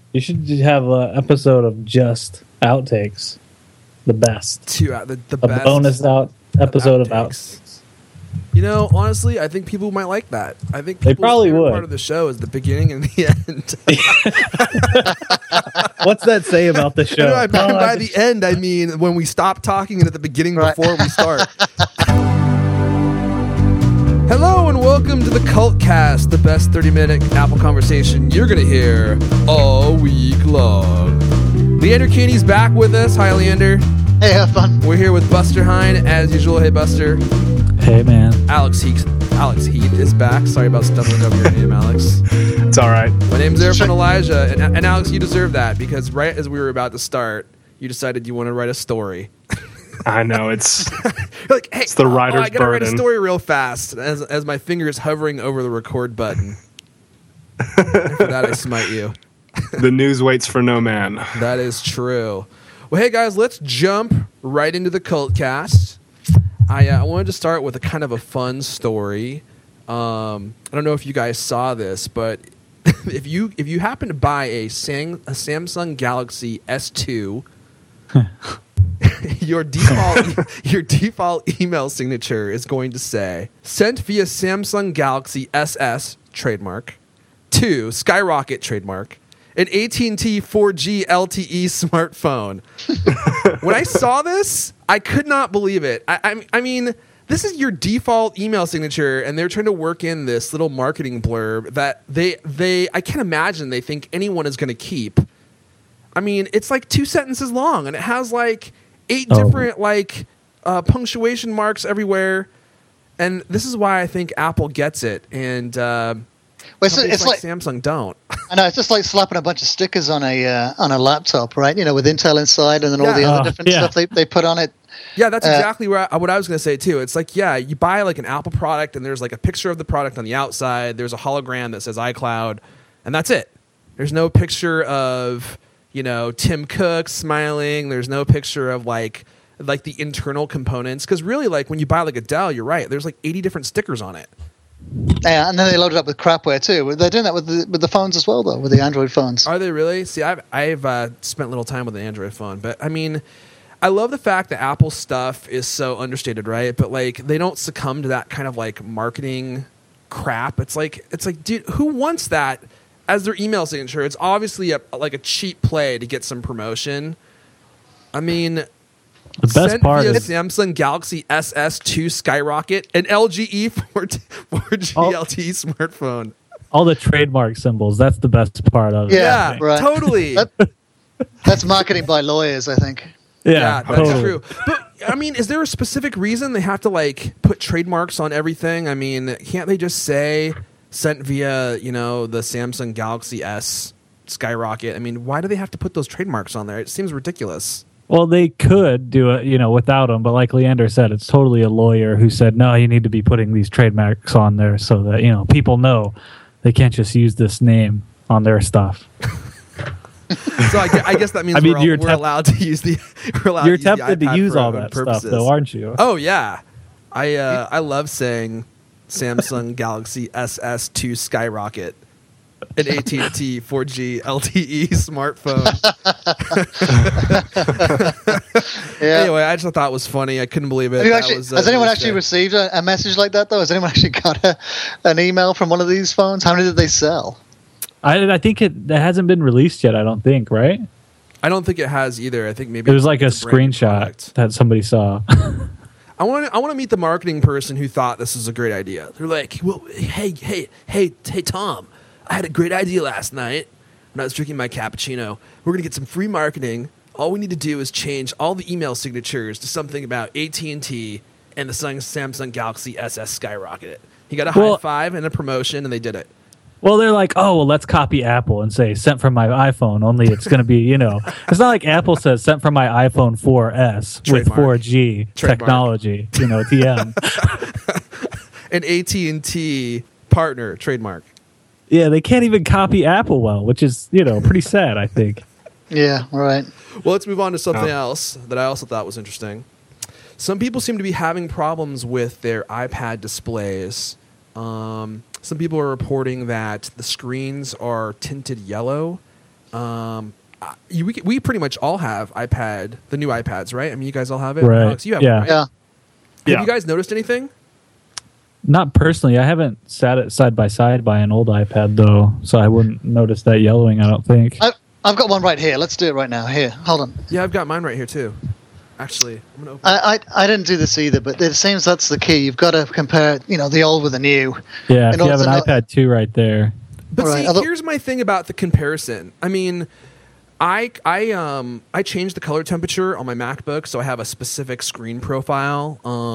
You should have an episode of just outtakes. The best. The A best bonus episode of outtakes. You know, honestly, I think people might like that. I think They probably would. Part of the show is the beginning and the end. What's that say about the show? No, by the end, I mean when we stop talking and at the beginning before we start. Hello and welcome to the Cult Cast, the best 30-minute Apple conversation you're going to hear all week long. Leander Keeney's back with us. Hi, Leander. Hey, have fun. We're here with Buster Hine, as usual. Hey, Buster. Hey, man. Alex Heath is back. Sorry about stumbling over your name, Alex. It's all right. My name's Erfan Elijah, and Alex, you deserve that because right as we were about to start, you decided you want to write a story. I know it's like, hey, it's the writer's I gotta write a burden. story real fast as my finger is hovering over the record button. And for that, I smite you. The news waits for no man. That is true. Well, hey guys, let's jump right into the Cult Cast. I wanted to start with a kind of a fun story. I don't know if you guys saw this, but if you happen to buy a Samsung Galaxy S2, your default email signature is going to say sent via Samsung Galaxy SS trademark to Skyrocket trademark an AT&T 4G LTE smartphone. When I saw this, I could not believe it. I mean, this is your default email signature, and they're trying to work in this little marketing blurb that I can't imagine they think anyone is going to keep. I mean, it's like 2 sentences long, and it has like 8 different punctuation marks everywhere. And this is why I think Apple gets it, and it's like Samsung don't. I know, it's just like slapping a bunch of stickers on a laptop, right? You know, with Intel inside and then all the other different stuff they put on it. Yeah, that's exactly what I was going to say too. It's like, yeah, you buy like an Apple product and there's like a picture of the product on the outside. There's a hologram that says iCloud, and that's it. There's no picture of, you know, Tim Cook smiling. There's no picture of like the internal components, because really, like when you buy like a Dell, you're right. There's like 80 different stickers on it. Yeah, and then they load it up with crapware too. They're doing that with the phones as well, though, with the Android phones. Are they really? See, I've spent little time with an Android phone, but I mean, I love the fact that Apple stuff is so understated, right? But like, they don't succumb to that kind of like marketing crap. It's like, dude, who wants that as their email signature? It's obviously a cheap play to get some promotion. I mean, the best part is Samsung Galaxy SS2 Skyrocket, an LGE 4G LTE smartphone. all the trademark symbols. That's the best part of it. Yeah, right. Totally. That's marketing by lawyers, I think. Yeah, that's totally. true. But I mean, is there a specific reason they have to like put trademarks on everything? I mean, can't they just say sent via, you know, the Samsung Galaxy S Skyrocket? I mean, why do they have to put those trademarks on there? It seems ridiculous. Well, they could do it, you know, without them, but like Leander said, it's totally a lawyer who said, no, you need to be putting these trademarks on there so that, you know, people know they can't just use this name on their stuff. So I guess that means we're allowed to use the. You're tempted to use all that purposes. stuff, though, aren't you? Oh yeah, I love saying Samsung Galaxy SS2 Skyrocket, an AT&T 4G LTE smartphone. Yeah. Anyway, I just thought it was funny. I couldn't believe it. Has anyone actually received a message like that, though? Has anyone actually got an email from one of these phones? How many did they sell? I think it hasn't been released yet, I don't think, right? I don't think it has either. I think maybe it was like a screenshot that somebody saw. I want to meet the marketing person who thought this was a great idea. They're like, well, hey, Tom, I had a great idea last night when I was drinking my cappuccino. We're going to get some free marketing. All we need to do is change all the email signatures to something about AT&T and the Samsung Galaxy SS Skyrocket. He got a high five and a promotion, and they did it. Well, they're like, oh, well, let's copy Apple and say sent from my iPhone, only it's going to be, you know, it's not like Apple says sent from my iPhone 4S Trademark. with 4G technology, you know, TM. An AT&T partner, trademark. Yeah, they can't even copy Apple well, which is, you know, pretty sad, I think. Yeah, right. Well, let's move on to something else that I also thought was interesting. Some people seem to be having problems with their iPad displays. Some people are reporting that the screens are tinted yellow. We pretty much all have the new iPads, right? I mean, you guys all have it. Right. Alex, you have Yeah. one, right? Yeah. Have you guys noticed anything? Not personally. I haven't sat it side by side by an old iPad though, so I wouldn't notice that yellowing. I don't think. I've got one right here. Let's do it right now. Here, hold on. Yeah, I've got mine right here too. Actually, I'm gonna open. I didn't do this either, but it seems that's the key. You've got to compare, the old with the new. Yeah, if In you order have an to know- iPad 2 right there. But Right, see, here's my thing about the comparison. I mean, I changed the color temperature on my MacBook, so I have a specific screen profile,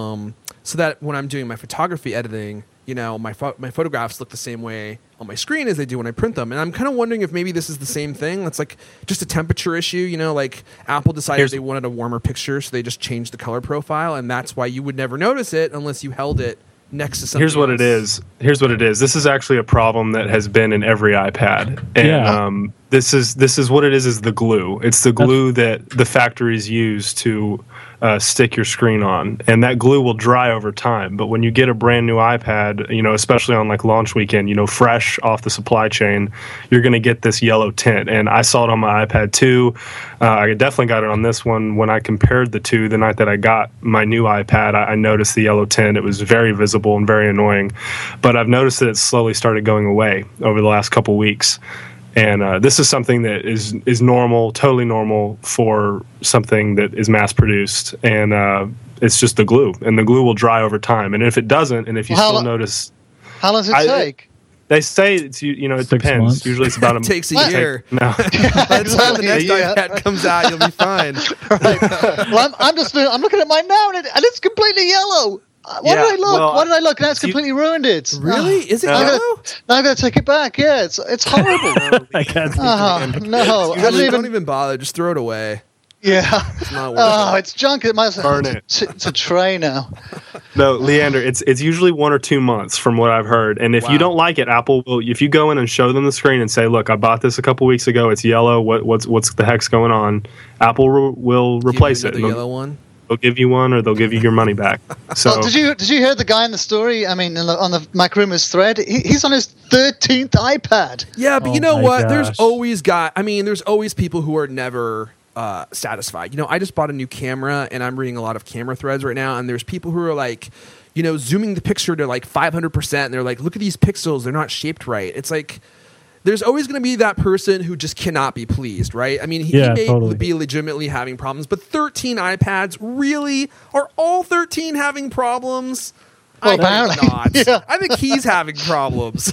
so that when I'm doing my photography editing, my photographs look the same way on my screen as they do when I print them. And I'm kind of wondering if maybe this is the same thing. It's like just a temperature issue. Like Apple decided they wanted a warmer picture, so they just changed the color profile, and that's why you would never notice it unless you held it next to something. Here's what else. Here's what it is. This is actually a problem that has been in every iPad. And Yeah. this is what it is the glue. It's the glue that the factories use to stick your screen on. And that glue will dry over time. But when you get a brand new iPad, especially on like launch weekend, fresh off the supply chain, you're going to get this yellow tint. And I saw it on my iPad 2. I definitely got it on this one. When I compared the two the night that I got my new iPad, I noticed the yellow tint. It was very visible and very annoying. But I've noticed that it slowly started going away over the last couple weeks. And this is something that is normal, totally normal for something that is mass produced. And it's just the glue. And the glue will dry over time. And if it doesn't, and if you still notice... How long does it take? They say it's it 6 depends. months. Usually it's about It takes a year. No. By the time the next Yeah. iPad comes out, you'll be fine. Right. Well, I'm looking at mine now, and it's completely yellow. Why did I look? well, Why did I look? Now it's completely ruined it. Really? Is it No. yellow? Now I gotta take it back. Yeah, it's horrible. I can't think No, I Don't don't even. even bother. Just throw it away. Yeah. It's not worth Oh, it. it's junk. It must Burn it. It's a tray now. No, Leander, it's usually 1 or 2 months from what I've heard. And if Wow. you don't like it, Apple will. If you go in and show them the screen and say, "Look, I bought this a couple weeks ago. It's yellow. What's the heck's going on?" Apple will replace Give it. you another yellow one. They'll give you one, or they'll give you your money back. So Well, did you hear the guy in the story? I mean, on the Mac Rumors thread, he's on his 13th iPad. Yeah, but Oh you know my what? There's gosh. there's always people who are never satisfied. I just bought a new camera, and I'm reading a lot of camera threads right now, and there's people who are like, zooming the picture to like 500%, and they're like, look at these pixels, they're not shaped right. It's like, there's always going to be that person who just cannot be pleased, right? I mean, he may totally. be legitimately having problems, but 13 iPads, really? Are all 13 having problems? Well, I think apparently. not. Yeah. I think he's having problems.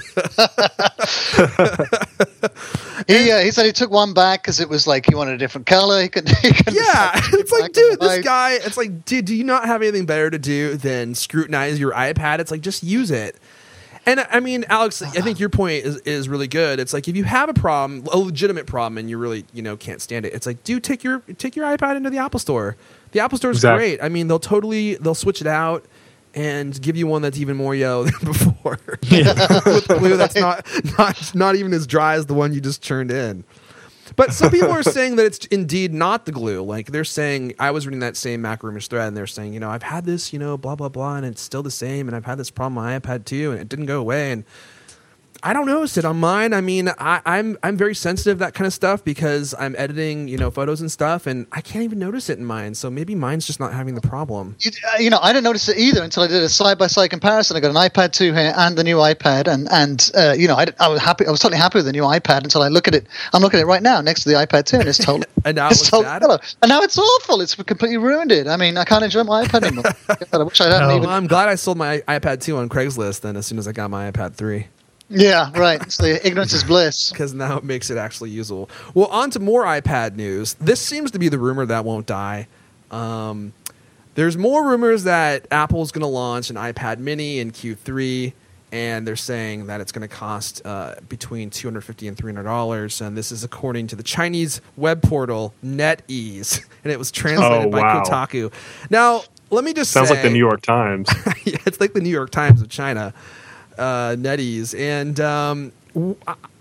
He said he took one back because it was like he wanted a different color. He could Yeah, it's like, back dude, on the this bike. guy. It's like, dude, do you not have anything better to do than scrutinize your iPad? It's like, just use it. And I mean, Alex, I think your point is really good. It's like, if you have a problem, a legitimate problem, and you really can't stand it, it's like, dude, take your iPad into the Apple Store. The Apple Store is Exactly. great. I mean, they'll switch it out and give you one that's even more yellow than before with glue that's not even as dry as the one you just turned in. But some people are saying that it's indeed not the glue. Like, they're saying, I was reading that same Mac Rumors thread, and they're saying, I've had this, blah, blah, blah, and it's still the same, and I've had this problem on my iPad too, and it didn't go away, and I don't notice it on mine. I mean, I'm very sensitive to that kind of stuff because I'm editing, photos and stuff, and I can't even notice it in mine. So maybe mine's just not having the problem. I didn't notice it either until I did a side-by-side comparison. I got an iPad 2 here and the new iPad, and I was happy. I was totally happy with the new iPad until I look at it. I'm looking at it right now next to the iPad 2, and it's totally And now it's it's totally bad? yellow. And now it's awful. It's completely ruined it. I mean, I can't enjoy my iPad anymore. I wish I hadn't No. even. Well, I'm glad I sold my iPad 2 on Craigslist then as soon as I got my iPad 3. Yeah, right. So ignorance is bliss. Because now it makes it actually usable. Well, on to more iPad news. This seems to be the rumor that won't die. There's more rumors that Apple's going to launch an iPad mini in Q3, and they're saying that it's going to cost between $250 and $300. And this is according to the Chinese web portal NetEase, and it was translated by wow. Kotaku. Now, let me just sounds say, like the New York Times. yeah, it's like the New York Times of China, NetEase. And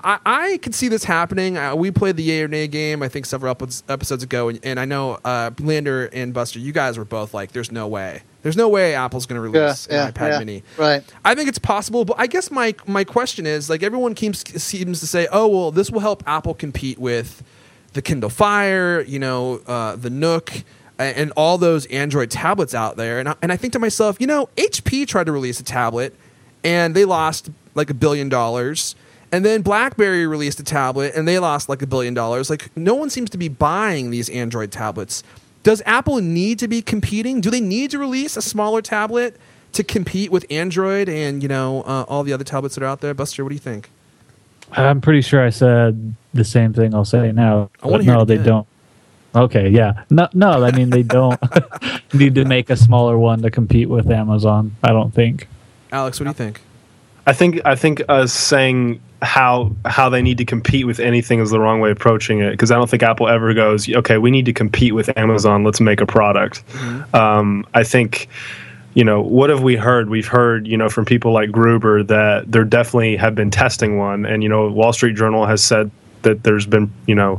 I could see this happening. We played the Yay or Nay game, I think, several episodes ago, and I know Lander and Buster, you guys were both like, "There's no way. There's no way Apple's going to release an iPad Mini." Right. I think it's possible, but I guess my question is, like, everyone seems to say, "Oh, well, this will help Apple compete with the Kindle Fire, the Nook, and all those Android tablets out there." And I think to myself, HP tried to release a tablet, and they lost like $1 billion. And then BlackBerry released a tablet, and they lost like $1 billion. Like, no one seems to be buying these Android tablets. Does Apple need to be competing? Do they need to release a smaller tablet to compete with Android and all the other tablets that are out there? Buster, what do you think? I'm pretty sure I said the same thing I'll say now. I want to hear no, it they again. don't. Okay, yeah. No, I mean, they don't need to make a smaller one to compete with Amazon, I don't think. Alex, what do you think? I think us saying how they need to compete with anything is the wrong way of approaching it, because I don't think Apple ever goes, okay, we need to compete with Amazon, let's make a product. Mm-hmm. I think, what have we heard? We've heard, from people like Gruber that there definitely have been testing one, and Wall Street Journal has said that there's been,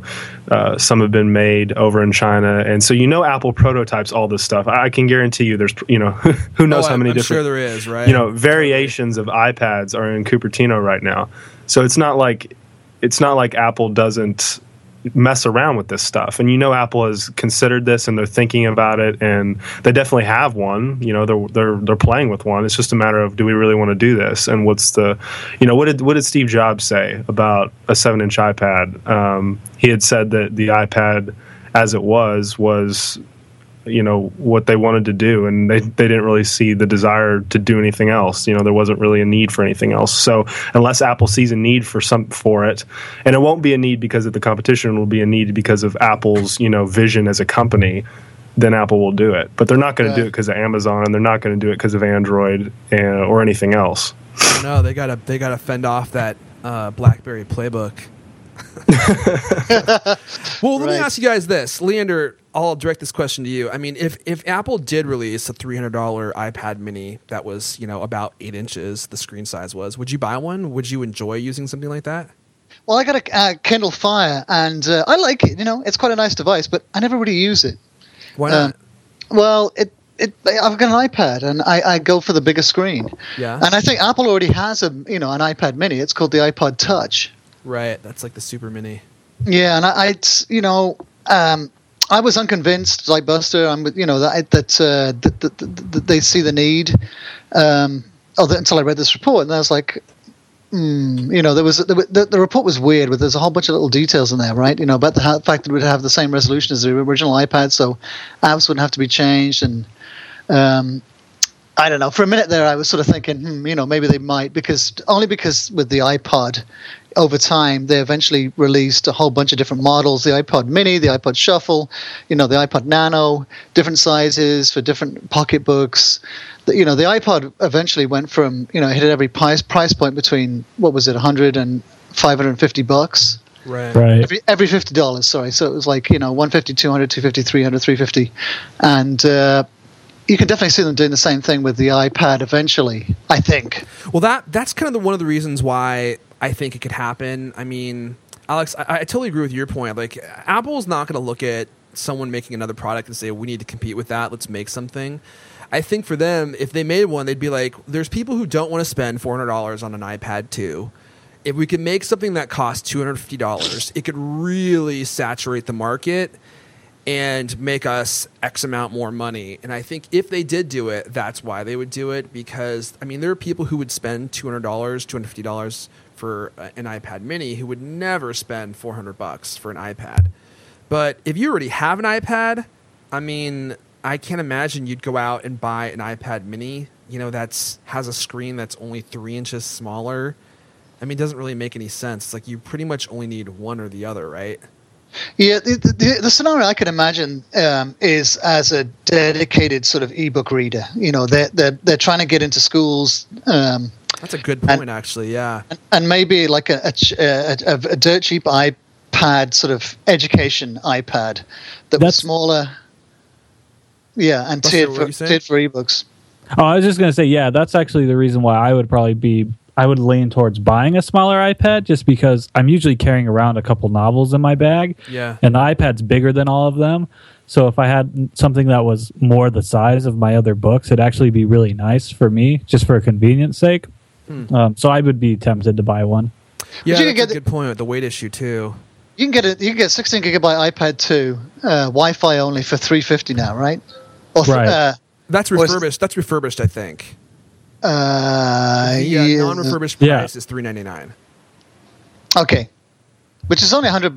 some have been made over in China. And so, Apple prototypes all this stuff. I can guarantee you there's, who knows how many I'm different, sure there is, right? Variations of iPads are in Cupertino right now. So it's not like Apple doesn't mess around with this stuff. And Apple has considered this, and they're thinking about it, and they definitely have one. They're playing with one. It's just a matter of, do we really want to do this? And what's the, what did Steve Jobs say about a 7-inch iPad? He had said that the iPad as it was what they wanted to do, and they didn't really see the desire to do anything else. There wasn't really a need for anything else. So unless Apple sees a need for it, and it won't be a need because of the competition, it will be a need because of Apple's vision as a company, then Apple will do it. But they're not going to do it because of Amazon, and they're not going to do it because of Android or anything else. No, they gotta fend off that BlackBerry playbook. Well, let me ask you guys this, Leander. I'll direct this question to you. I mean, if Apple did release a $300 iPad Mini that was about 8 inches, the screen size was, would you buy one? Would you enjoy using something like that? Well, I got a Kindle Fire, and I like it. It's quite a nice device, but I never really use it. Why not? Well, I've got an iPad, and I go for the bigger screen. Yeah. And I think Apple already has an iPad Mini. It's called the iPod Touch. Right. That's like the Super Mini. Yeah, and I was unconvinced, like Buster, that they see the need. Until I read this report, and I was like, the report was weird, but there's a whole bunch of little details in there, right? About the fact that it would have the same resolution as the original iPad, so apps wouldn't have to be changed, and I don't know. For a minute there, I was sort of thinking, maybe they might, because with the iPod, over time, they eventually released a whole bunch of different models: the iPod Mini, the iPod Shuffle, the iPod Nano, different sizes for different pocketbooks. The iPod eventually went from, hit every price point between, what was it, $100 and $550. Right. Every $50. Sorry. So it was like, $150, $200, $250, $300, $350, and you can definitely see them doing the same thing with the iPad eventually, I think. Well, that's kind of one of the reasons why I think it could happen. I mean, Alex, I totally agree with your point. Like, Apple's not going to look at someone making another product and say, we need to compete with that, let's make something. I think for them, if they made one, they'd be like, there's people who don't want to spend $400 on an iPad 2. If we could make something that costs $250, it could really saturate the market and make us X amount more money. And I think if they did do it, that's why they would do it, because, I mean, there are people who would spend $200, $250 for an iPad Mini who would never spend $400 for an iPad. But if you already have an iPad, I mean, I can't imagine you'd go out and buy an iPad Mini, that's has a screen that's only 3 inches smaller. I mean, it doesn't really make any sense. It's like you pretty much only need one or the other, right? Yeah, the scenario I can imagine is as a dedicated sort of ebook reader. They're trying to get into schools. That's a good point, actually. Yeah, and maybe like a dirt cheap iPad, sort of education iPad that was smaller. Yeah, and tiered for ebooks. Oh, I was just going to say, yeah, that's actually the reason why I would probably be I would lean towards buying a smaller iPad just because I'm usually carrying around a couple novels in my bag. Yeah. And the iPad's bigger than all of them. So if I had something that was more the size of my other books, it'd actually be really nice for me, just for convenience sake. So I would be tempted to buy one. Yeah, you that's can a good point with the weight issue too. You can get 16 gigabyte iPad 2, Wi-Fi only for $350 now, right? Or, Right. That's refurbished. That's refurbished, I think. yeah, Non-refurbished Yeah. price is $399. Okay, which is only $100.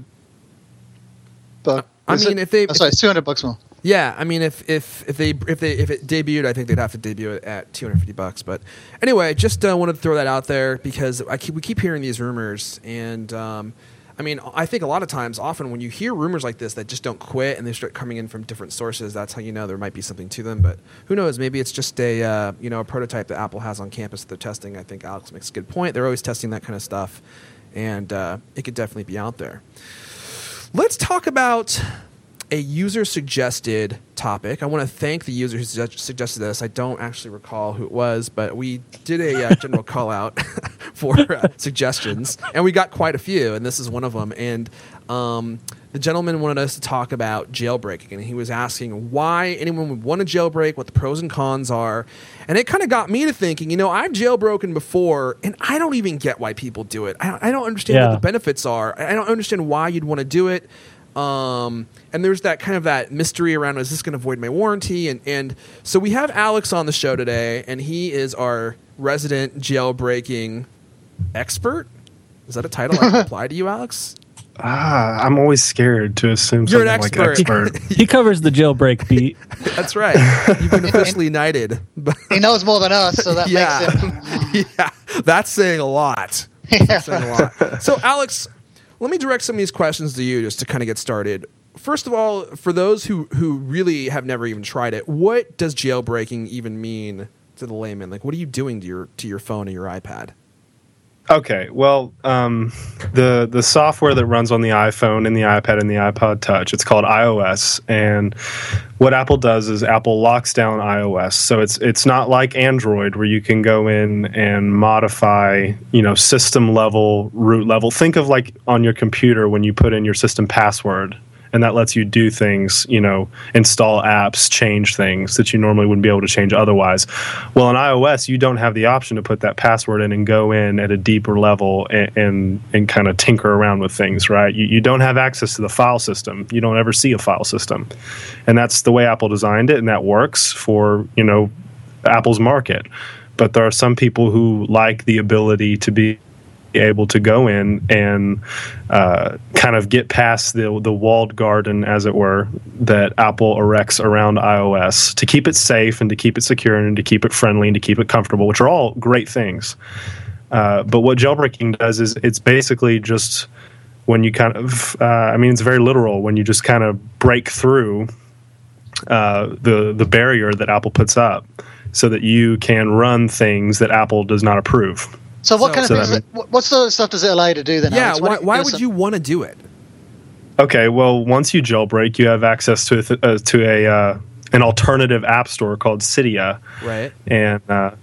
I mean, if they, sorry, it's $200 more. yeah, I mean, if it debuted, I think they'd have to debut it at $250. But anyway, just wanted to throw that out there because we keep hearing these rumors, and I mean, I think a lot of times, often when you hear rumors like this that just don't quit and they start coming in from different sources, that's how you know there might be something to them. But who knows? Maybe it's just a a prototype that Apple has on campus that they're testing. I think Alex makes a good point. They're always testing that kind of stuff, and it could definitely be out there. Let's talk about a user-suggested topic. I want to thank the user who suggested this. I don't actually recall who it was, but we did a general call-out for suggestions, and we got quite a few, and this is one of them. And the gentleman wanted us to talk about jailbreaking, and he was asking why anyone would want to jailbreak, what the pros and cons are. And it kind of got me to thinking, I've jailbroken before, and I don't even get why people do it. I don't understand what the benefits are. I don't understand why you'd want to do it. And there's that kind of that mystery around, is this going to void my warranty? And so we have Alex on the show today, and he is our resident jailbreaking expert. Is that a title I can apply to you, Alex? I'm always scared to assume You're something an like expert. He covers the jailbreak beat. That's right. You've been officially knighted. He knows more than us, so that Yeah. makes him. Yeah, that's saying a lot. That's saying a lot. So, Alex, let me direct some of these questions to you just to kind of get started. First of all, for those who really have never even tried it, what does jailbreaking even mean to the layman? Like, what are you doing to your phone or your iPad? Okay, well, the software that runs on the iPhone and the iPad and the iPod Touch, it's called iOS, and what Apple does is Apple locks down iOS. So it's not like Android where you can go in and modify, system level, root level. Think of like on your computer when you put in your system password, and that lets you do things, install apps, change things that you normally wouldn't be able to change otherwise. Well, in iOS, you don't have the option to put that password in and go in at a deeper level and kind of tinker around with things, right? You don't have access to the file system. You don't ever see a file system. And that's the way Apple designed it, and that works for, Apple's market. But there are some people who like the ability to be able to go in and kind of get past the walled garden, as it were, that Apple erects around iOS to keep it safe and to keep it secure and to keep it friendly and to keep it comfortable, which are all great things. But what jailbreaking does is it's basically just when you kind of, it's very literal, when you just kind of break through the barrier that Apple puts up so that you can run things that Apple does not approve. So what kind of things? What sort of stuff does it allow you to do then? Yeah, Alex? why would you want to do it? Okay, well, once you jailbreak, you have access to an alternative app store called Cydia, right? And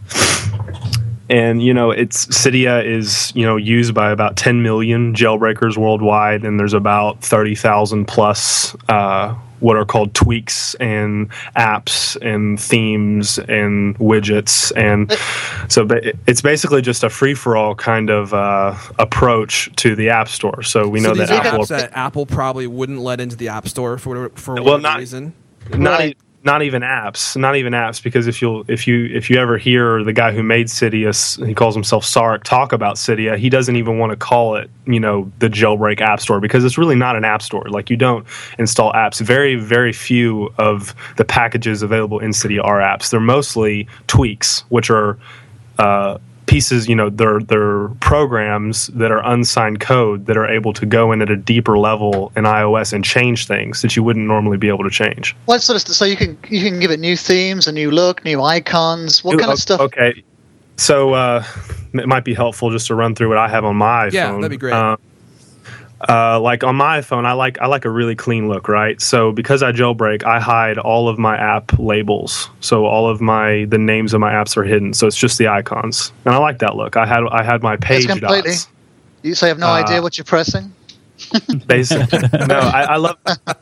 Cydia is used by about 10 million jailbreakers worldwide, and there's about 30,000 plus what are called tweaks and apps and themes and widgets, and so it's basically just a free-for-all kind of approach to the App Store. So we know these that are apps that Apple probably wouldn't let into the App Store for whatever reason. Not even apps, because if you ever hear the guy who made Cydia, he calls himself Sark, talk about Cydia, he doesn't even want to call it, the jailbreak app store, because it's really not an app store. Like, you don't install apps. Very, very few of the packages available in Cydia are apps. They're mostly tweaks, which are pieces, they're programs that are unsigned code that are able to go in at a deeper level in iOS and change things that you wouldn't normally be able to change. What sort of so you can give it new themes, a new look, new icons? What kind of stuff? Okay, so it might be helpful just to run through what I have on my iPhone. Yeah, that'd be great. Like on my iPhone, I like a really clean look, right? So because I jailbreak, I hide all of my app labels. So all of the names of my apps are hidden. So it's just the icons, and I like that look. I had my page It's completely. dots. You say you have no idea what you're pressing. Basically, no. I love.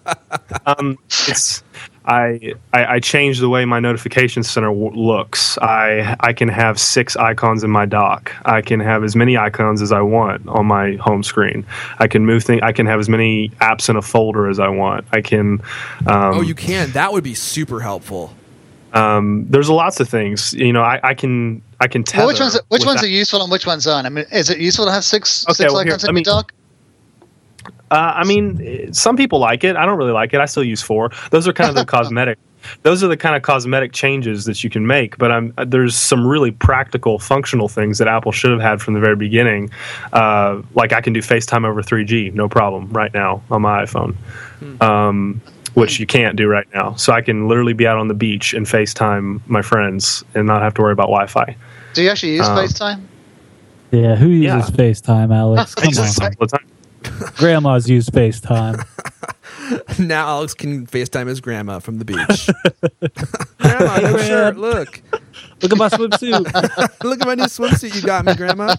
It's. I changed the way my notification center looks. I can have 6 icons in my dock. I can have as many icons as I want on my home screen. I can move things. I can have as many apps in a folder as I want. I can. Oh, you can. That would be super helpful. There's lots of things. You know, I can tether. Well, which ones are useful and which ones aren't? I mean, is it useful to have six icons in your dock? I mean, some people like it. I don't really like it. I still use 4. Those are kind of the cosmetic. Those are the kind of cosmetic changes that you can make. But there's some really practical, functional things that Apple should have had from the very beginning. Like I can do FaceTime over 3G, no problem, right now on my iPhone, which you can't do right now. So I can literally be out on the beach and FaceTime my friends and not have to worry about Wi-Fi. Do you actually use FaceTime? Yeah, who uses FaceTime, Alex? I use it all the time. Grandmas use FaceTime. Now Alex can FaceTime his grandma from the beach. Grandma, no shirt. Look. Look at my swimsuit. Look at my new swimsuit you got me, Grandma.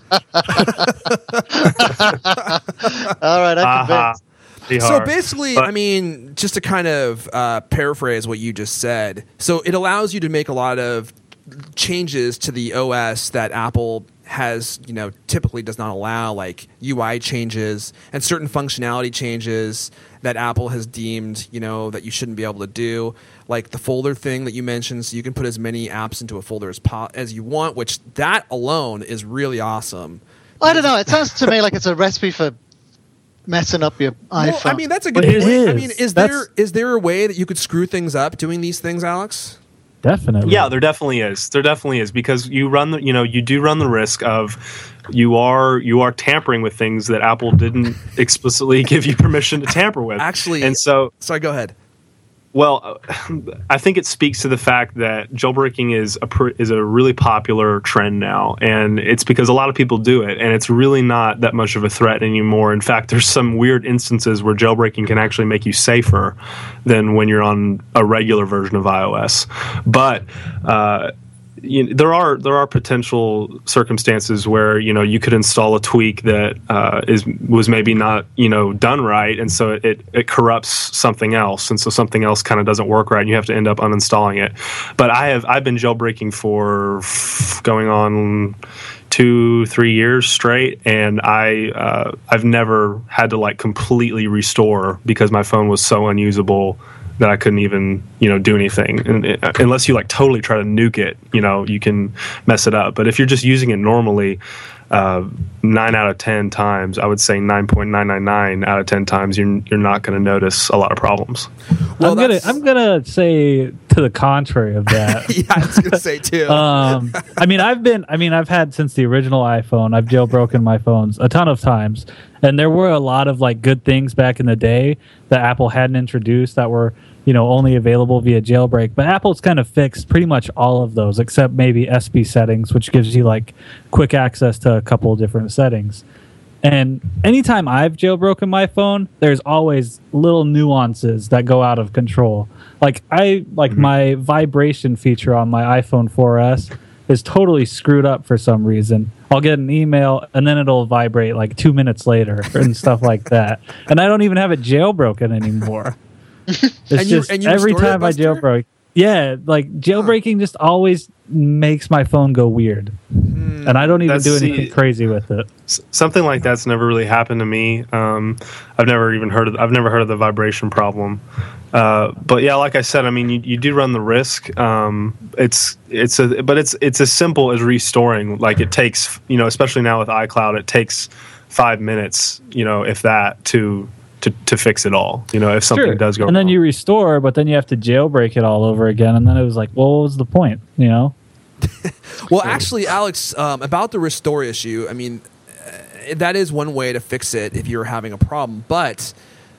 All right, I'm convinced. So basically, I mean, just to kind of paraphrase what you just said, so it allows you to make a lot of changes to the OS that Apple has, typically does not allow, like UI changes and certain functionality changes that Apple has deemed, that you shouldn't be able to do, like the folder thing that you mentioned, so you can put as many apps into a folder as you want, which that alone is really awesome. I don't know. It sounds to me like it's a recipe for messing up your iPhone. Well, I mean, that's a good point. I mean, is there a way that you could screw things up doing these things, Alex? Definitely. Yeah, there definitely is. There definitely is, because you do run the risk of you are tampering with things that Apple didn't explicitly give you permission to tamper with. Actually, and so sorry, go ahead. Well, I think it speaks to the fact that jailbreaking is a really popular trend now, and it's because a lot of people do it, and it's really not that much of a threat anymore. In fact, there's some weird instances where jailbreaking can actually make you safer than when you're on a regular version of iOS. But there are potential circumstances where you could install a tweak that was maybe not done right, and so it corrupts something else, and so something else kind of doesn't work right, and you have to end up uninstalling it. But I've been jailbreaking for going on 2-3 years straight, and I've never had to completely restore because my phone was so unusable that I couldn't even, do anything. And unless you totally try to nuke it, you can mess it up. But if you're just using it normally, 9 out of 10 times, I would say 9.999 out of 10 times, you're not going to notice a lot of problems. Well, I'm gonna say to the contrary of that. Yeah, I was gonna say too. I've had since the original iPhone. I've jailbroken my phones a ton of times, and there were a lot of good things back in the day that Apple hadn't introduced that were only available via jailbreak. But Apple's kind of fixed pretty much all of those, except maybe SB settings, which gives you quick access to a couple of different settings. And anytime I've jailbroken my phone, there's always little nuances that go out of control. My vibration feature on my iPhone 4S is totally screwed up for some reason. I'll get an email and then it'll vibrate 2 minutes later and stuff like that. And I don't even have it jailbroken anymore. It's and every time I jailbreak. Yeah, jailbreaking just always makes my phone go weird. And I don't even do anything crazy with it. Something like that's never really happened to me. I've never heard of the vibration problem. But yeah, like I said, I mean, you do run the risk. It's as simple as restoring. It takes, especially now with iCloud, it takes 5 minutes, if that, to fix it all, if something does go wrong. And then you restore, but then you have to jailbreak it all over again. And then it was what was the point, Well, actually, Alex, about the restore issue, I mean, that is one way to fix it if you're having a problem. But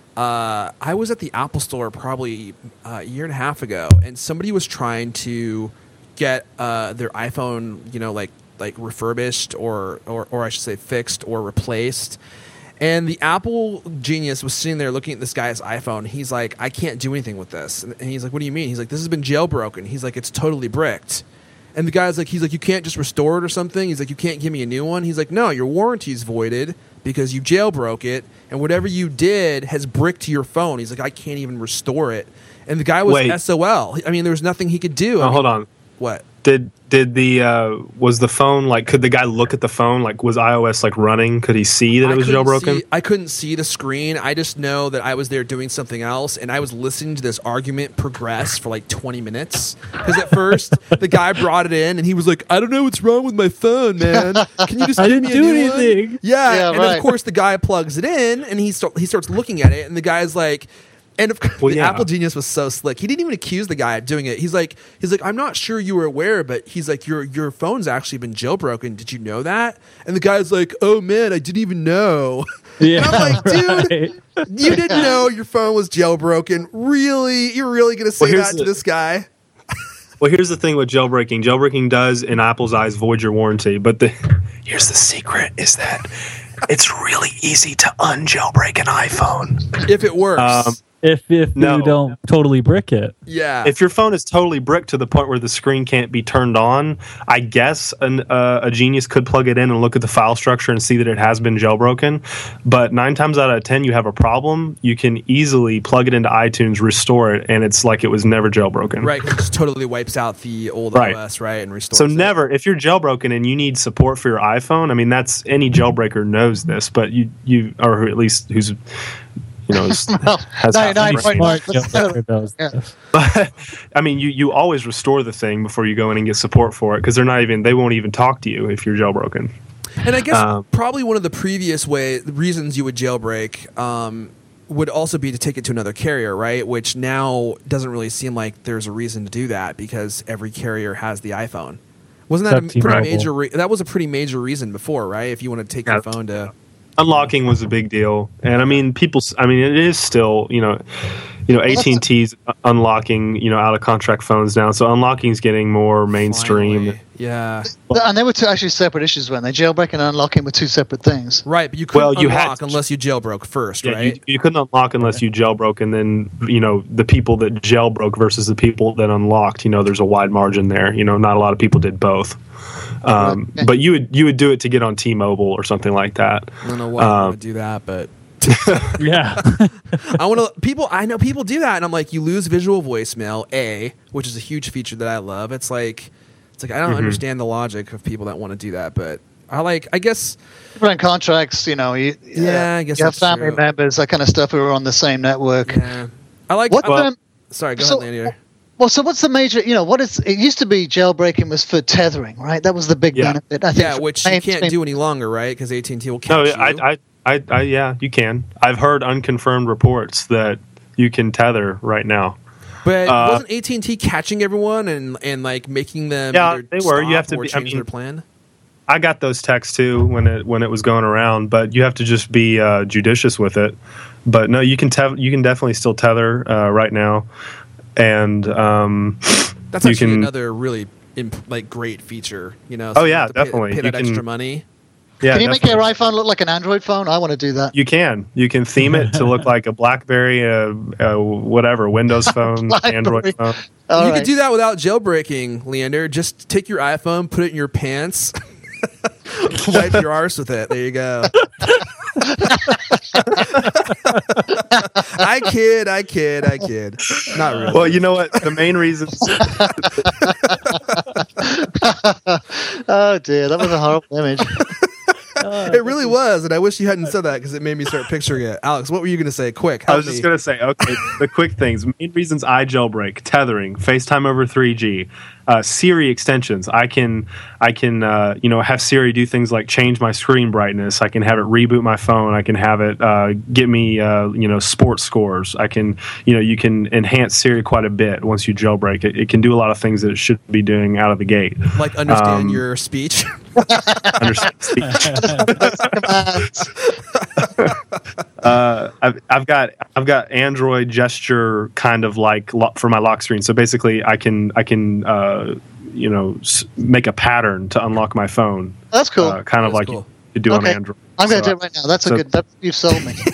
I was at the Apple Store probably a year and a half ago, and somebody was trying to get their iPhone, refurbished or I should say fixed or replaced. And the Apple genius was sitting there looking at this guy's iPhone. He's like, I can't do anything with this. And he's like, what do you mean? He's like, this has been jailbroken. He's like, it's totally bricked. And the guy's like, he's like, you can't just restore it or something. He's like, you can't give me a new one. He's like, no, your warranty's voided because you jailbroke it, and whatever you did has bricked your phone. He's like, I can't even restore it. And the guy was SOL. I mean, there was nothing he could do. Hold on. What? Did the was the phone like? Could the guy look at the phone? Like, was iOS like running? Could he see that it was jailbroken? I couldn't see the screen. I just know that I was there doing something else, and I was listening to this argument progress for like 20 minutes. Because at first, the guy brought it in, and he was like, "I don't know what's wrong with my phone, man. Can you just I give didn't me a do new anything." one?" Yeah, and then, right. of course the guy plugs it in, and he starts looking at it, and the guy's like. And of course, the Apple genius was so slick. He didn't even accuse the guy of doing it. He's like, I'm not sure you were aware, but he's like, your phone's actually been jailbroken. Did you know that? And the guy's like, oh man, I didn't even know. Yeah, and I'm like, dude, you didn't know your phone was jailbroken. Really? You're really gonna say that to this guy? Well, here's the thing with jailbreaking. Jailbreaking does, in Apple's eyes, void your warranty. But here's the secret: is that it's really easy to unjailbreak an iPhone if it works. If you don't totally brick it. Yeah. If your phone is totally bricked to the point where the screen can't be turned on, I guess a genius could plug it in and look at the file structure and see that it has been jailbroken. But 9 times out of 10, you have a problem. You can easily plug it into iTunes, restore it, and it's like it was never jailbroken. Right, because it just totally wipes out the old OS, right, and restores it. Never, if you're jailbroken and you need support for your iPhone, I mean, that's any jailbreaker knows this, but you or at least who's... has Smart jailbreaker does this. But I mean, you always restore the thing before you go in and get support for it because they won't even talk to you if you're jailbroken. And I guess probably one of the previous reasons you would jailbreak would also be to take it to another carrier, right? Which now doesn't really seem like there's a reason to do that because every carrier has the iPhone. Wasn't that a pretty major? That was a pretty major reason before, right? If you want to take your phone to. Unlocking was a big deal, and I mean, it is still, AT&T's unlocking, out of contract phones now, so unlocking is getting more mainstream. Finally. Yeah, and they were two actually separate issues when they jailbreak and unlocking were two separate things. Right, but you couldn't unlock unless you jailbroke first, right? You couldn't unlock unless you jailbroke, and then the people that jailbroke versus the people that unlocked, there's a wide margin there. Not a lot of people did both. But you would do it to get on T-Mobile or something like that. I don't know why I would do that, but yeah, I know people do that, and I'm like, you lose visual voicemail, which is a huge feature that I love. It's like I don't understand the logic of people that want to do that, but I guess people in contracts, I guess you have family members, that kind of stuff, who are on the same network. Yeah, sorry, go ahead, Landy. Well, so what's the major? It used to be jailbreaking was for tethering, right? That was the big benefit. I think, which you can't do any longer, right? Because AT&T will catch you. Yeah, you can. I've heard unconfirmed reports that you can tether right now. But wasn't AT&T catching everyone and like making them? Yeah, they were. You have to change their plan. I got those texts too when it was going around, but you have to just be judicious with it. But no, you can definitely still tether right now. And that's actually another really great feature, So definitely. Pay that extra money. Yeah, can you make your iPhone look like an Android phone? I want to do that. You can theme it to look like a BlackBerry, whatever, Windows phone, Android phone. You could do that without jailbreaking, Leander. Just take your iPhone, put it in your pants, wipe your arse with it. There you go. I kid. Not really. Well, you know what? The main reason. Oh dear, that was a horrible image. It really was, and I wish you hadn't said that because it made me start picturing it. Alex, what were you going to say? Quick, I was just going to say, okay, the quick things. Main reasons I jailbreak: tethering, FaceTime over 3G, Siri extensions. I can have Siri do things like change my screen brightness. I can have it reboot my phone. I can have it get me sports scores. I can you can enhance Siri quite a bit once you jailbreak it. It can do a lot of things that it should be doing out of the gate. Like understand your speech. Understand speech. I've got Android gesture kind of like for my lock screen. So basically, I can make a pattern to unlock my phone. That's cool. Kind of like cool. to do on Okay. Android. I'm going to So, do it right now. That's so- a good. You've sold me.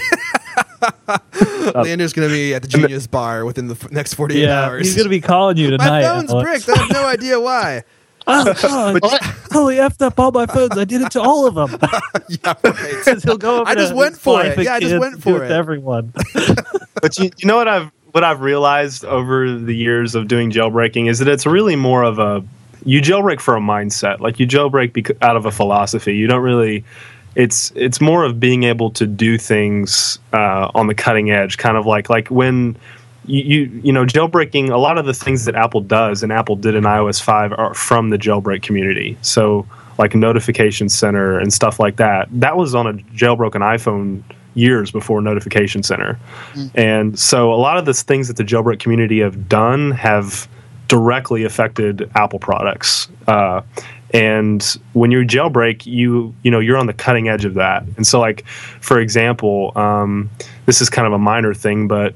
Leander's going to be at the Genius Bar within the next 48 Yeah, hours. he's gonna be calling you My tonight. phone's Alex. bricked. I have no idea why. Oh, I totally effed up all my phones. I did it to all of them. Yeah, right. 'Cause he'll go over I just to went his for wife it. Yeah, I and just kids went and for do it. to everyone. But you know what I've realized over the years of doing jailbreaking is that it's really more of a you jailbreak for a mindset. Like you jailbreak out of a philosophy. You don't really. It's more of being able to do things on the cutting edge, kind of like when you know jailbreaking. A lot of the things that Apple does and Apple did in iOS 5 are from the jailbreak community. So like Notification Center and stuff like that. That was on a jailbroken iPhone years before Notification Center. And so a lot of the things that the jailbreak community have done have directly affected Apple products. And when you jailbreak, you know you're on the cutting edge of that. And so, like for example, this is kind of a minor thing, but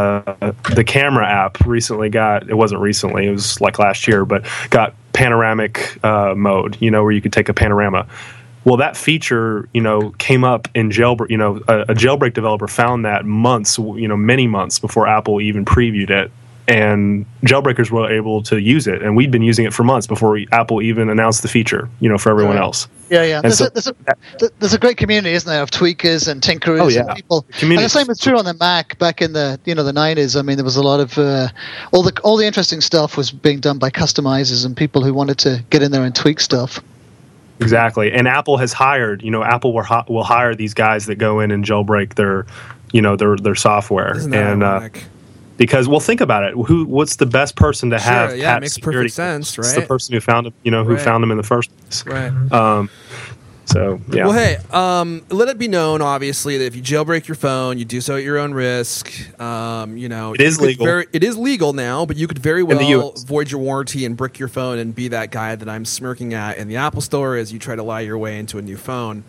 the camera app recently it wasn't recently, it was like last year, but got panoramic mode. You know, where you could take a panorama. Well, that feature, you know, came up in jailbreak. You know, a jailbreak developer found that many months before Apple even previewed it. And jailbreakers were able to use it, and we'd been using it for months before Apple even announced the feature, you know, for everyone else. Yeah. And There's a great community, isn't there, of tweakers and tinkerers Oh, yeah. and people. And Community. the same is true on the Mac back in the the 90s. I mean, there was a lot of all the interesting stuff was being done by customizers and people who wanted to get in there and tweak stuff. Exactly. And Apple has hired, Apple will hire these guys that go in and jailbreak their software. Isn't that And ironic? because, well, think about it. What's the best person to have? Sure, yeah, it patch makes security? perfect sense, It's right? the person who found him, who Right. found him in the first place. Right. So yeah. Well, hey, let it be known, obviously, that if you jailbreak your phone, you do so at your own risk. It is legal. It is legal now, but you could very In the well US. void your warranty and brick your phone and be that guy that I'm smirking at in the Apple Store as you try to lie your way into a new phone.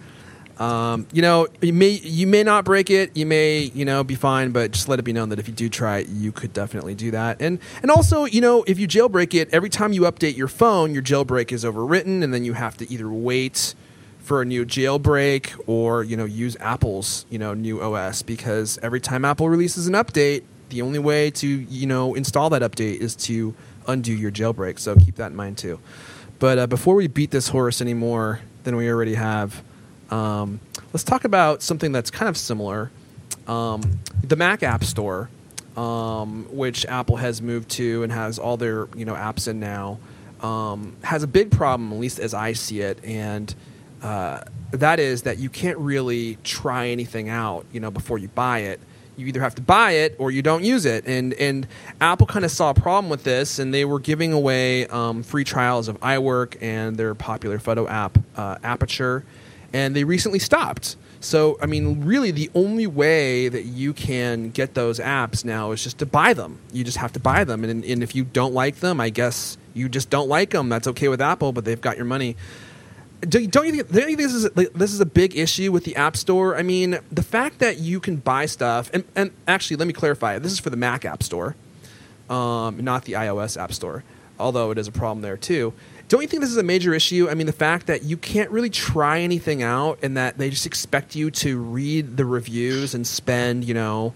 You may not break it, you may be fine, but just let it be known that if you do try it, you could definitely do that. And also, if you jailbreak it, every time you update your phone, your jailbreak is overwritten, and then you have to either wait for a new jailbreak or use Apple's new OS, because every time Apple releases an update, the only way to install that update is to undo your jailbreak. So keep that in mind too. But before we beat this horse any more than we already have, let's talk about something that's kind of similar. The Mac App Store, which Apple has moved to and has all their apps in now, has a big problem, at least as I see it, and that is that you can't really try anything out before you buy it. You either have to buy it or you don't use it. And Apple kind of saw a problem with this, and they were giving away free trials of iWork and their popular photo app, Aperture, and they recently stopped. So, I mean, really the only way that you can get those apps now is just to buy them. You just have to buy them. And if you don't like them, I guess you just don't like them. That's okay with Apple, but they've got your money. Don't you think this is a big issue with the App Store? I mean, the fact that you can buy stuff, and actually, let me clarify. This is for the Mac App Store, not the iOS App Store, although it is a problem there too. Don't you think this is a major issue? I mean, the fact that you can't really try anything out and that they just expect you to read the reviews and spend,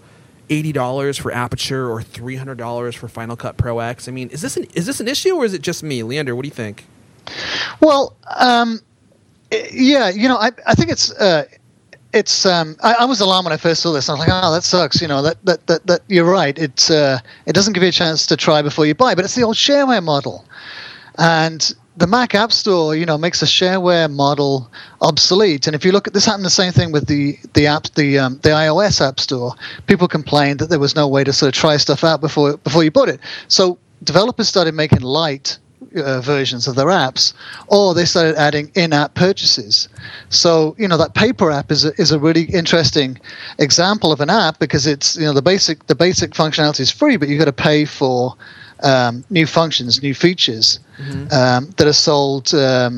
$80 for Aperture or $300 for Final Cut Pro X. I mean, is this an issue, or is it just me? Leander, what do you think? Well, yeah, I think it's. I was alarmed when I first saw this. I was like, "Oh, that sucks." That you're right. It doesn't give you a chance to try before you buy, but it's the old shareware model, and the Mac App Store, makes the shareware model obsolete. And if you look at this, happened the same thing with the iOS App Store. People complained that there was no way to sort of try stuff out before you bought it. So developers started making light versions of their apps, or they started adding in-app purchases. So that paper app is a really interesting example of an app, because it's the basic functionality is free, but you got to pay for new functions, new features that are sold a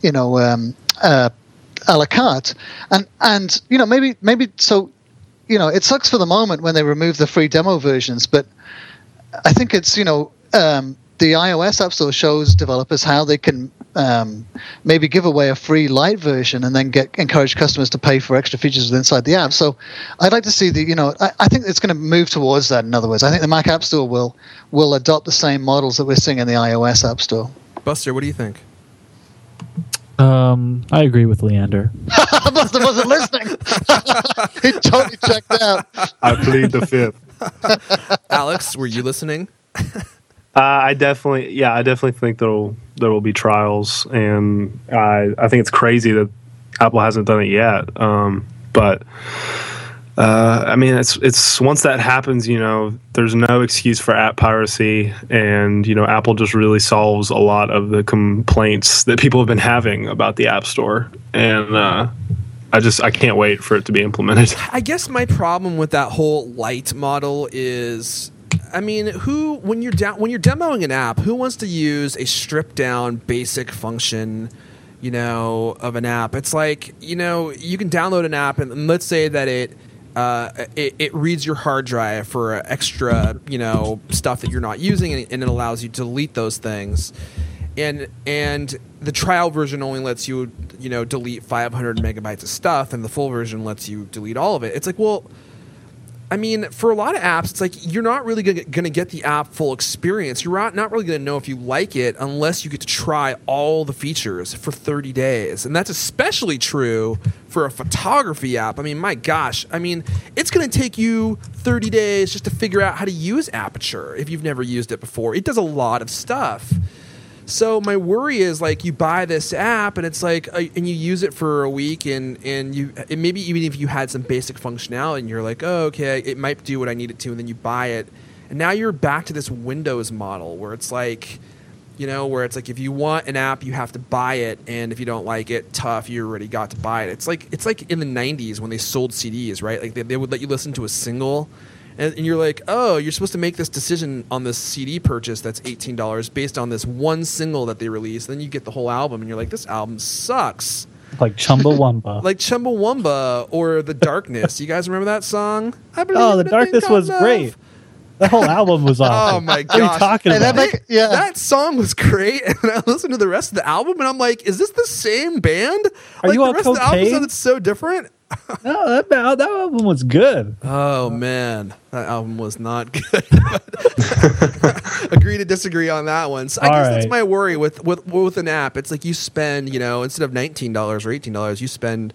la carte, and maybe so it sucks for the moment when they remove the free demo versions, but I think it's the iOS App Store shows developers how they can maybe give away a free light version and then encourage customers to pay for extra features inside the app. So I'd like to see I think it's going to move towards that. In other words, I think the Mac App Store will adopt the same models that we're seeing in the iOS App Store. Buster, what do you think? I agree with Leander. Buster wasn't listening. He totally checked out. I plead the fifth. Alex, were you listening? I definitely think there will be trials, and I think it's crazy that Apple hasn't done it yet. But I mean, it's once that happens, there's no excuse for app piracy, and Apple just really solves a lot of the complaints that people have been having about the App Store, and I can't wait for it to be implemented. I guess my problem with that whole light model is, I mean, when you're demoing an app, who wants to use a stripped down basic function, of an app? It's like, you can download an app and let's say that it reads your hard drive for extra, stuff that you're not using, and it allows you to delete those things. And the trial version only lets you, delete 500 megabytes of stuff, and the full version lets you delete all of it. It's like, well, I mean, for a lot of apps, it's like you're not really going to get the app full experience. You're not really going to know if you like it unless you get to try all the features for 30 days. And that's especially true for a photography app. I mean, my gosh. I mean, it's going to take you 30 days just to figure out how to use Aperture if you've never used it before. It does a lot of stuff. So my worry is, like, you buy this app and it's like, and you use it for a week, and maybe even if you had some basic functionality and you're like, oh, okay, it might do what I need it to, and then you buy it, and now you're back to this Windows model where it's like, if you want an app, you have to buy it, and if you don't like it, tough, you already got to buy it. It's like in the 90s when they sold CDs, right? Like they would let you listen to a single. And you're like, oh, you're supposed to make this decision on this CD purchase that's $18 based on this one single that they released. Then you get the whole album, and you're like, this album sucks. Like Chumbawamba. Like Chumbawamba or The Darkness. You guys remember that song? The Darkness was great. The whole album was awesome. Oh my gosh. What are you talking about? That song was great, and I listened to the rest of the album, and I'm like, is this the same band? Are you on the rest of the album cocaine? sounded so different. No, that album was good. Oh man, that album was not good. Agree to disagree on that one. So I guess that's my worry with an app. It's like you spend, instead of $19 or $18, you spend,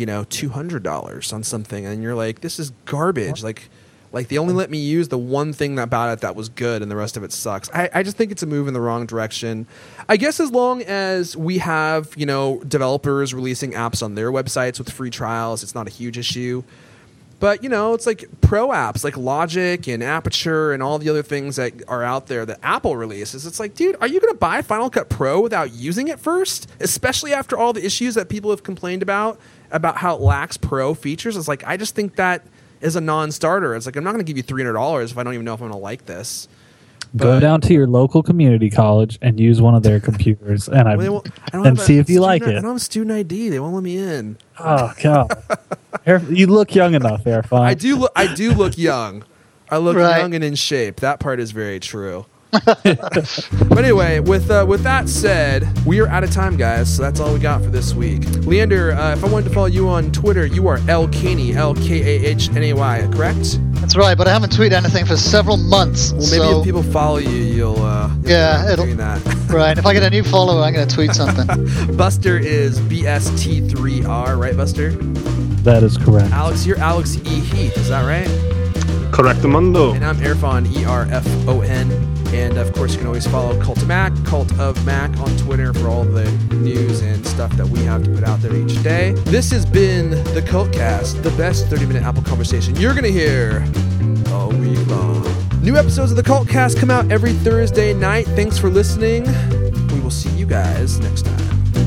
$200 on something, and you're like, this is garbage. Like they only let me use the one thing about it that was good, and the rest of it sucks. I just think it's a move in the wrong direction. I guess as long as we have, developers releasing apps on their websites with free trials, it's not a huge issue. But, it's like pro apps like Logic and Aperture and all the other things that are out there that Apple releases. It's like, dude, are you going to buy Final Cut Pro without using it first? Especially after all the issues that people have complained about how it lacks pro features. It's like, I just think that is a non-starter. It's like, I'm not going to give you $300 if I don't even know if I'm going to like this. Go down to your local community college and use one of their computers, and see if you like it. I don't have a student ID. They won't let me in. Oh God! You look young enough, Airfon. I do look young. I look young and in shape. That part is very true. But anyway, with that said, we are out of time, guys. So that's all we got for this week. Leander, if I wanted to follow you on Twitter, you are LKahney, LKAHNAY, correct? That's right, but I haven't tweeted anything for several months. Well, maybe if people follow you, you'll doing that. Right. If I get a new follower, I'm going to tweet something. Buster is BST3R, right, Buster? That is correct. Alex, you're Alex E. Heath, is that right? Correctamundo. And I'm Erfon, ERFON. And of course, you can always follow Cult of Mac on Twitter for all the news and stuff that we have to put out there each day. This has been the Cultcast, the best 30-minute Apple conversation you're going to hear all week long. New episodes of the Cultcast come out every Thursday night. Thanks for listening. We will see you guys next time.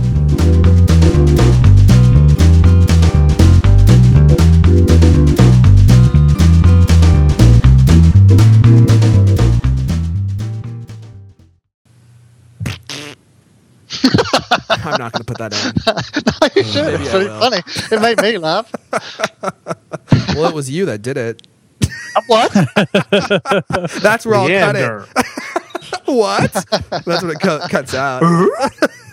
I'm not going to put that in. No, you should. It's pretty funny. It made me laugh. Well, it was you that did it. What? That's where I'll cut it. What? That's when it cuts out.